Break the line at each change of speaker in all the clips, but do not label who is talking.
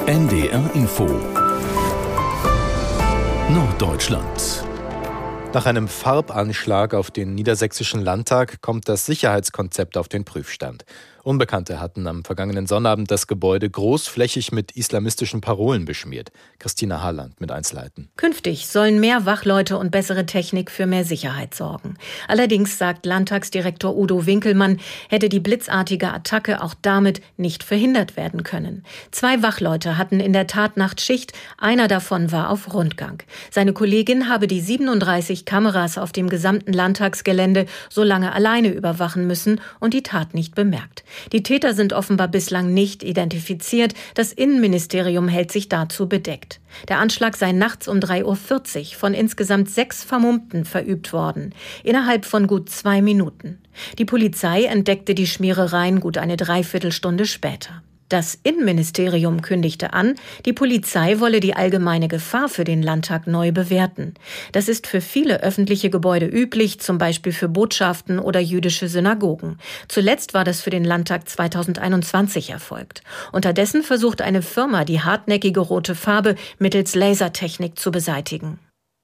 NDR Info Norddeutschland.
Nach einem Farbanschlag auf den Niedersächsischen Landtag kommt das Sicherheitskonzept auf den Prüfstand. Unbekannte hatten am vergangenen Sonnabend das Gebäude großflächig mit islamistischen Parolen beschmiert. Christina Harland mit Einzelheiten.
Künftig sollen mehr Wachleute und bessere Technik für mehr Sicherheit sorgen. Allerdings, sagt Landtagsdirektor Udo Winkelmann, hätte die blitzartige Attacke auch damit nicht verhindert werden können. 2 Wachleute hatten in der Tatnacht Schicht, einer davon war auf Rundgang. Seine Kollegin habe die 37 Kameras auf dem gesamten Landtagsgelände so lange alleine überwachen müssen und die Tat nicht bemerkt. Die Täter sind offenbar bislang nicht identifiziert. Das Innenministerium hält sich dazu bedeckt. Der Anschlag sei nachts um 3:40 Uhr von insgesamt 6 Vermummten verübt worden. Innerhalb von gut 2 Minuten. Die Polizei entdeckte die Schmierereien gut eine Dreiviertelstunde später. Das Innenministerium kündigte an, die Polizei wolle die allgemeine Gefahr für den Landtag neu bewerten. Das ist für viele öffentliche Gebäude üblich, zum Beispiel für Botschaften oder jüdische Synagogen. Zuletzt war das für den Landtag 2021 erfolgt. Unterdessen versucht eine Firma, die hartnäckige rote Farbe mittels Lasertechnik zu beseitigen.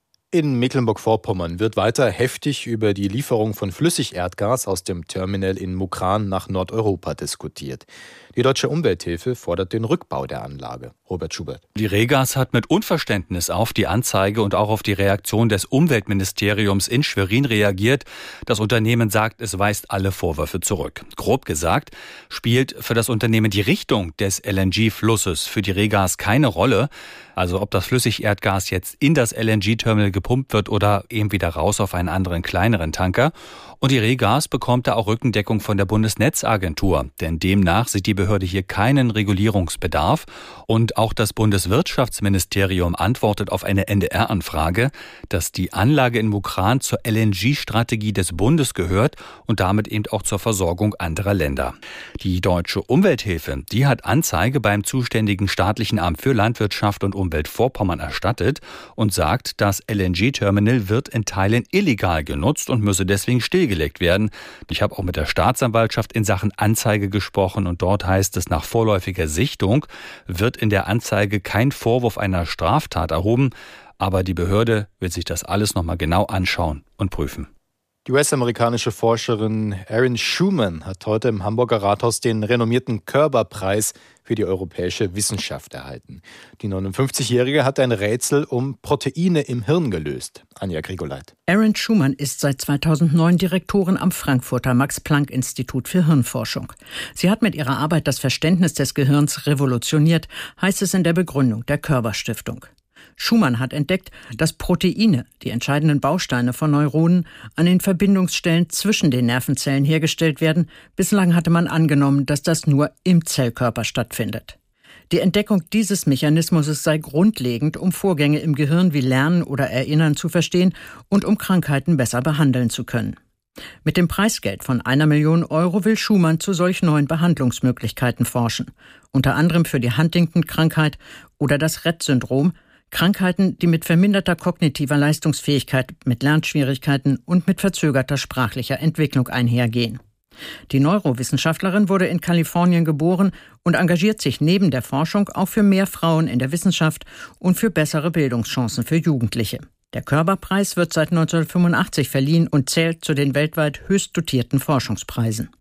In Mecklenburg-Vorpommern wird weiter heftig über die Lieferung von Flüssigerdgas aus dem Terminal in Mukran nach Nordeuropa diskutiert. Die Deutsche Umwelthilfe fordert den Rückbau der Anlage. Robert Schubert.
Die Regas hat mit Unverständnis auf die Anzeige und auch auf die Reaktion des Umweltministeriums in Schwerin reagiert. Das Unternehmen sagt, es weist alle Vorwürfe zurück. Grob gesagt spielt für das Unternehmen die Richtung des LNG-Flusses für die Regas keine Rolle. Also ob das Flüssigerdgas jetzt in das LNG-Terminal gepumpt wird oder eben wieder raus auf einen anderen, kleineren Tanker. Und die Regas bekommt da auch Rückendeckung von der Bundesnetzagentur. Denn demnach sieht die Behörde hier keinen Regulierungsbedarf. Und auch das Bundeswirtschaftsministerium antwortet auf eine NDR-Anfrage, dass die Anlage in Mukran zur LNG-Strategie des Bundes gehört und damit eben auch zur Versorgung anderer Länder. Die Deutsche Umwelthilfe, die hat Anzeige beim zuständigen staatlichen Amt für Landwirtschaft und Umwelt Vorpommern erstattet und sagt, das LNG-Terminal wird in Teilen illegal genutzt und müsse deswegen stillgelegt werden. Ich habe auch mit der Staatsanwaltschaft in Sachen Anzeige gesprochen und dort heißt es, nach vorläufiger Sichtung wird in der Anzeige kein Vorwurf einer Straftat erhoben, aber die Behörde wird sich das alles nochmal genau anschauen und prüfen.
Die US-amerikanische Forscherin Erin Schuman hat heute im Hamburger Rathaus den renommierten Körber-Preis für die europäische Wissenschaft erhalten. Die 59-Jährige hat ein Rätsel um Proteine im Hirn gelöst. Anja Grigoleit.
Erin Schuman ist seit 2009 Direktorin am Frankfurter Max-Planck-Institut für Hirnforschung. Sie hat mit ihrer Arbeit das Verständnis des Gehirns revolutioniert, heißt es in der Begründung der Körber-Stiftung. Schuman hat entdeckt, dass Proteine, die entscheidenden Bausteine von Neuronen, an den Verbindungsstellen zwischen den Nervenzellen hergestellt werden. Bislang hatte man angenommen, dass das nur im Zellkörper stattfindet. Die Entdeckung dieses Mechanismus sei grundlegend, um Vorgänge im Gehirn wie Lernen oder Erinnern zu verstehen und um Krankheiten besser behandeln zu können. Mit dem Preisgeld von 1 Million Euro will Schuman zu solch neuen Behandlungsmöglichkeiten forschen. Unter anderem für die Huntington-Krankheit oder das Rett-Syndrom, Krankheiten, die mit verminderter kognitiver Leistungsfähigkeit, mit Lernschwierigkeiten und mit verzögerter sprachlicher Entwicklung einhergehen. Die Neurowissenschaftlerin wurde in Kalifornien geboren und engagiert sich neben der Forschung auch für mehr Frauen in der Wissenschaft und für bessere Bildungschancen für Jugendliche. Der Körber-Preis wird seit 1985 verliehen und zählt zu den weltweit höchst dotierten Forschungspreisen.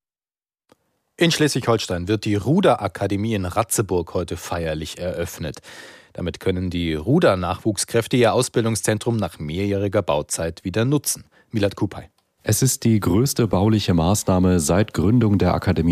In Schleswig-Holstein wird die Ruderakademie in Ratzeburg heute feierlich eröffnet. Damit können die Ruder-Nachwuchskräfte ihr Ausbildungszentrum nach mehrjähriger Bauzeit wieder nutzen. Milad Kupay.
Es ist die größte bauliche Maßnahme seit Gründung der Akademie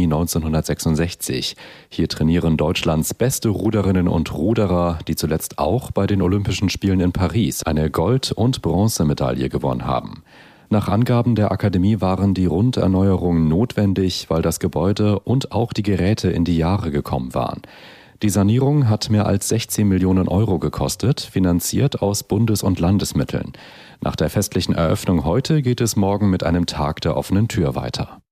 1966. Hier trainieren Deutschlands beste Ruderinnen und Ruderer, die zuletzt auch bei den Olympischen Spielen in Paris eine Gold- und Bronzemedaille gewonnen haben. Nach Angaben der Akademie waren die Runderneuerungen notwendig, weil das Gebäude und auch die Geräte in die Jahre gekommen waren. Die Sanierung hat mehr als 16 Millionen Euro gekostet, finanziert aus Bundes- und Landesmitteln. Nach der festlichen Eröffnung heute geht es morgen mit einem Tag der offenen Tür weiter.